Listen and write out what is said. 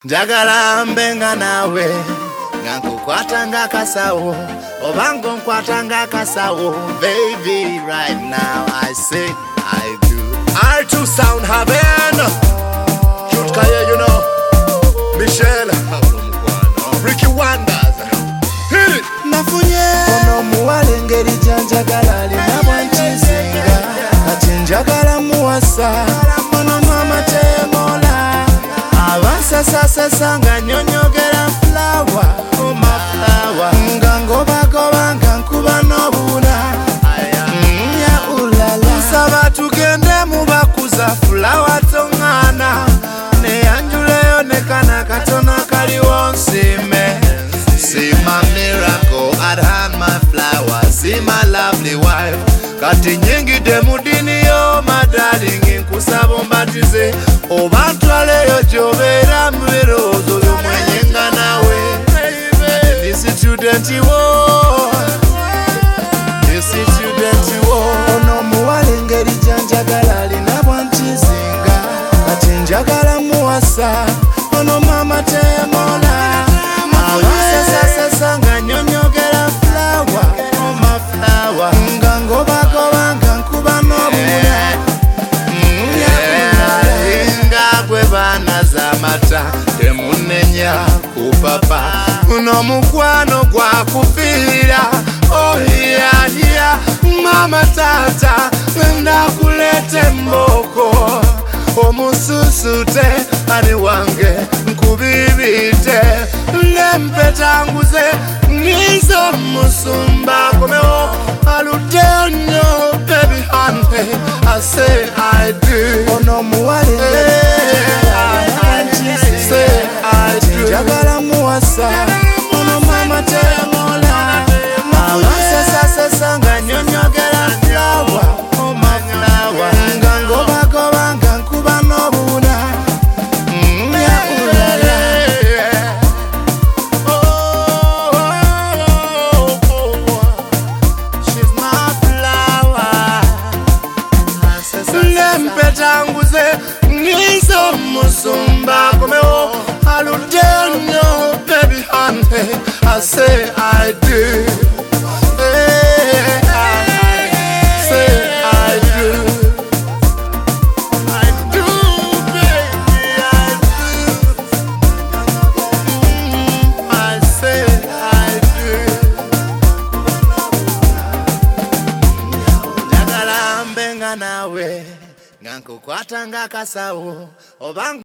Njagala mbenga nawe ngankukwata nga kasawo obango nkwata nga kasawo baby right now I say I do. R2 sound haven cute kaya you know Michelle Ricky Wonders hit it nafunye ono muwale ngeri janjagala alina bwankizinga kati njagala muwasa ono mama temola abasasasasa nga nyonyogera flower oh my flower nga ngobagoba nga nkuba n'obula ya ulala nsaba tugende mubakuza flower tongana neyanjuleyo nekana katono kaliwo nsime. See my miracle at hand, my flower. See my lovely wife. Kati nyingi demudini yo, my darling. Inkusabo mbatize obantwale yo jobera mwirozo yomwenyenga nawe. This is student wo. This is student wo. Ono muwale ngeri janjagala alina bwankizinga kati njagala muwasa ono mama temola. Sanga nyonyogera flower oh my flower nga ngobagoba nga nkuba n'obula nga gwe baana z'amata temunenya kupapa guno mukwano gwakufiira oh yeah mama tata ndakulete mboko omususute ani wange nkubibite nempetanguze nizo musumba komeo alutenyo baby honey I say I do. Ono muwale say I do. Jagala muwasa ono mama temola abasasasasa nga nyonyogera flower oh my flower nga ngobagoba nga nkuba n'obula ya ulala. She's my flower. Nempetanguze nizo musumba komeo aludenyo baby honey I say I do. Nawe ngankukwata nga kasawo obango